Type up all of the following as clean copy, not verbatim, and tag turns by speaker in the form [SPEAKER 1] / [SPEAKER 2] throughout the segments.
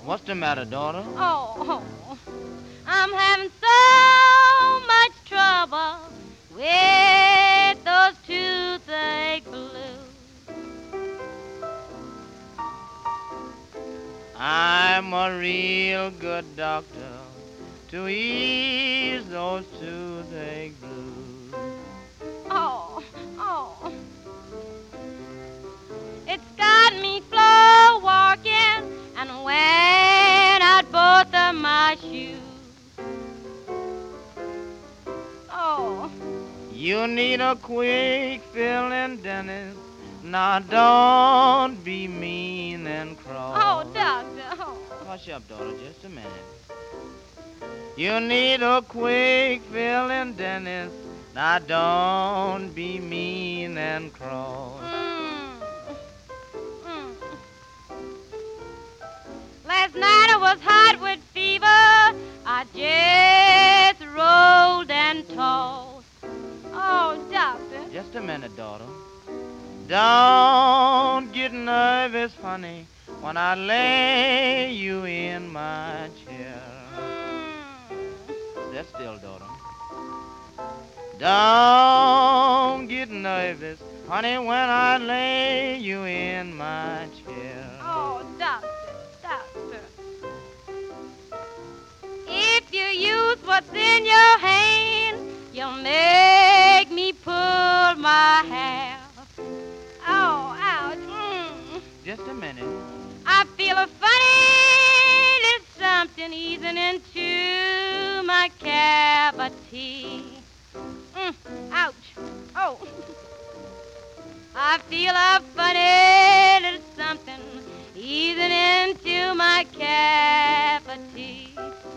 [SPEAKER 1] What's the matter, daughter?
[SPEAKER 2] Oh, I'm having so much trouble with those toothache blues.
[SPEAKER 1] I'm a real good doctor to ease those toothache blues.
[SPEAKER 2] Oh, it's got me floor walking and wearing out both of my shoes. Oh,
[SPEAKER 1] You need a quick filling dentist. Now don't be mean and cross.
[SPEAKER 2] doctor. Oh.
[SPEAKER 1] Hush up, daughter, just a minute. You need a quick filling dentist. Now don't be mean and cross.
[SPEAKER 2] Mm. Last night I was hot with fever. I just rolled and tossed. Oh, doctor.
[SPEAKER 1] Just a minute, daughter. Don't get nervous, honey, when I lay you in my chair. Sit still, daughter. Don't get nervous, honey, when I lay you in my chair.
[SPEAKER 2] Oh, doctor. If you use what's in your hand, you'll make me pull my hair. Oh, ouch.
[SPEAKER 1] Just a minute.
[SPEAKER 2] I feel a funny little something easing into my cavity. Ouch. Oh. I feel a funny little something easing into my cavity.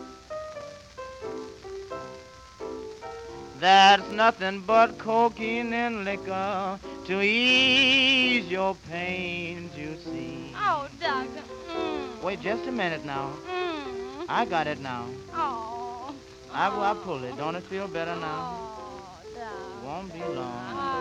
[SPEAKER 1] That's nothing but cocaine and liquor to ease your pains, you see.
[SPEAKER 2] Oh, doctor.
[SPEAKER 1] Wait just a minute now. I got it now.
[SPEAKER 2] Oh.
[SPEAKER 1] I pull it. Don't it feel better now?
[SPEAKER 2] Oh, doctor.
[SPEAKER 1] Won't be long.